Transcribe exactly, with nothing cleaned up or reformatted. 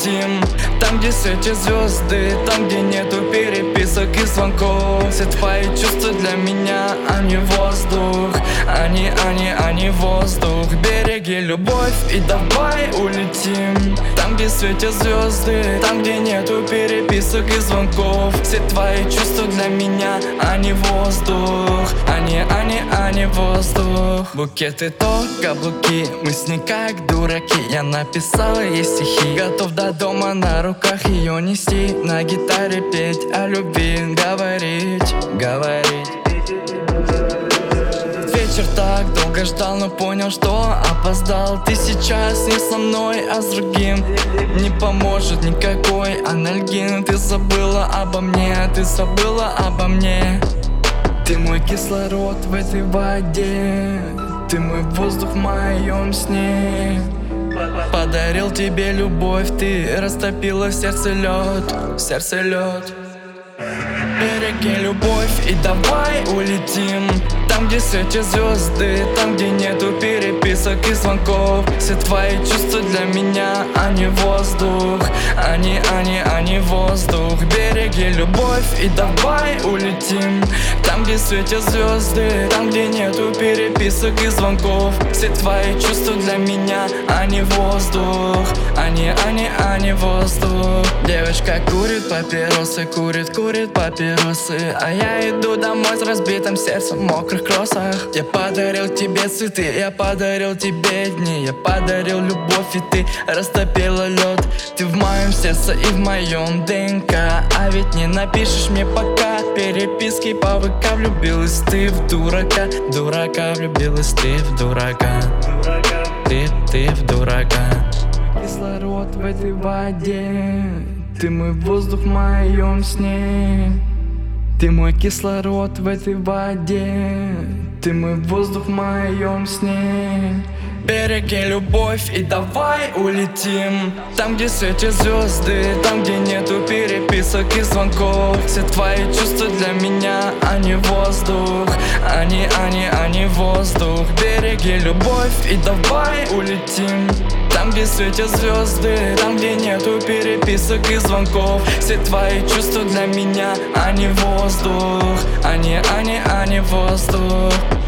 улетим. Там, где светят звезды, там, где нету переписок и звонков. Все твои чувства для меня, а не воздух. Они, они, они воздух. Береги любовь и давай улетим. Там, где светят звезды, там, где нету переписок и звонков. Все твои чувства для меня, а не воздух. Они, они, они воздух. Букеты то каблуки, мы с ней как дураки. Я написала ей стихи, готов до дома на руках ее нести. На гитаре петь о любви, говорить, говорить. Вечер так долго ждал, но понял, что опоздал. Ты сейчас не со мной, а с другим. Не поможет никакой анальгин. Ты забыла обо мне, ты забыла обо мне. Ты мой кислород в этой воде, ты мой воздух в моем сне. Подарил тебе любовь, ты растопила в сердце лед, в сердце лед. Береги любовь и давай улетим. Там, где светят звезды, там, где нету переписок и звонков. Все твои чувства для меня, а не воздух. Они, они, они воздух. Береги любовь и давай улетим. Там, где светят звезды, там, где нету переписок и звонков. Все твои чувства для меня, а не воздух. Они, они, они воздух. Девочка курит папиросы, курит, курит папиросы. А я иду домой с разбитым сердцем в мокрых кроссах. Я подарил тебе цветы, я подарил тебе дни. Я подарил любовь, и ты растопила лед. Ты в моем сердце и в моем ДНК. А ведь не напишешь мне пока переписки по ВК. Влюбилась ты в дурака, дурака. Влюбилась ты в дурака, ты, ты в дурака. Кислород в этой воде, ты мой воздух в моем сне. Ты мой кислород в этой воде, ты мой воздух в моем сне. Береги любовь и давай улетим. Там, где светят звезды, там, где нету переписок и звонков. Все твои чувства для меня, а не воздух. Они, они, они воздух. Береги любовь и давай улетим. Там, где светят звезды, там, где нету переписок и звонков. Все твои чувства для меня, а не воздух. Они, они, они воздух.